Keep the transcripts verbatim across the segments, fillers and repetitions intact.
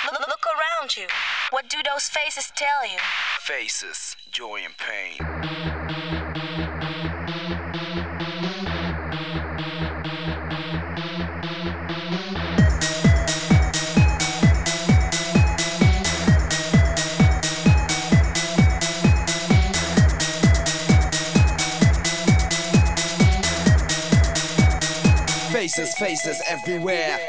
Look around you. What do those faces tell you? Faces, joy and pain. Faces, faces everywhere.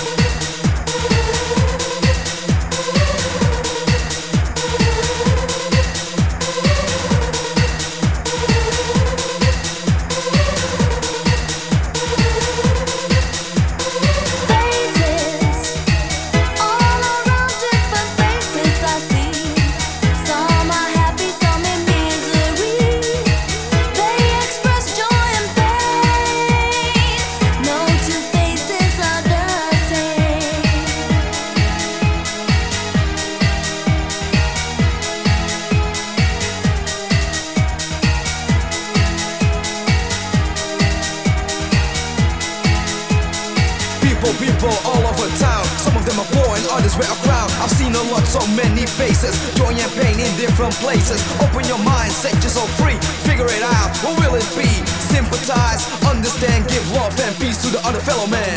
People all over town, some of them are poor and others wear a crown. I've seen a lot, so many faces, joy and pain in different places. Open your mind, set yourself free, figure it out, what will it be? Sympathize, understand, give love and peace to the other fellow man.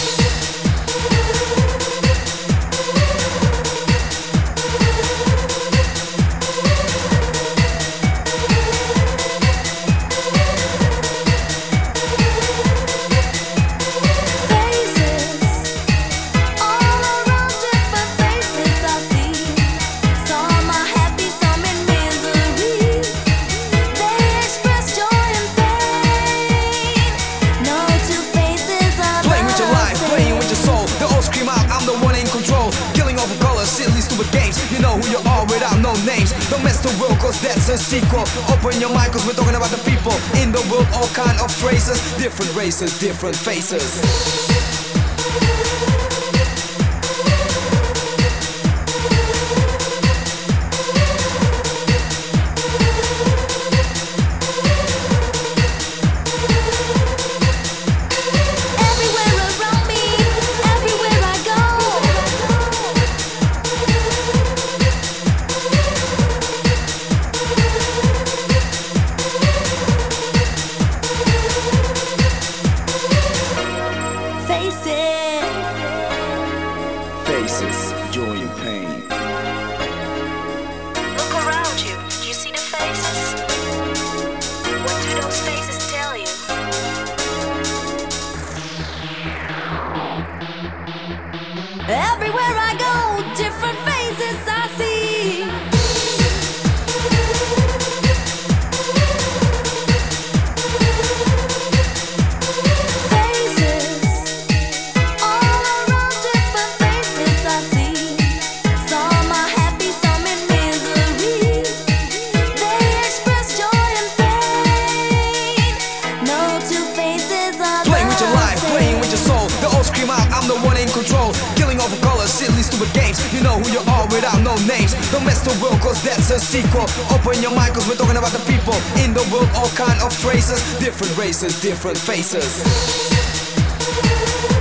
You know who you are without no names. Don't mess the world cause that's a sequel. Open your mind cause we're talking about the people in the world, all kind of races, different races, different faces. Faces, joy and pain. Look around you. Do you see the faces? What do those faces tell you? Everywhere I go, different faces I see. I'm the one in control, killing over colors, silly stupid games. You know who you are without no names. Don't mess the world cause that's a sequel. Open your mind cause we're talking about the people in the world, all kind of races, different races, different faces.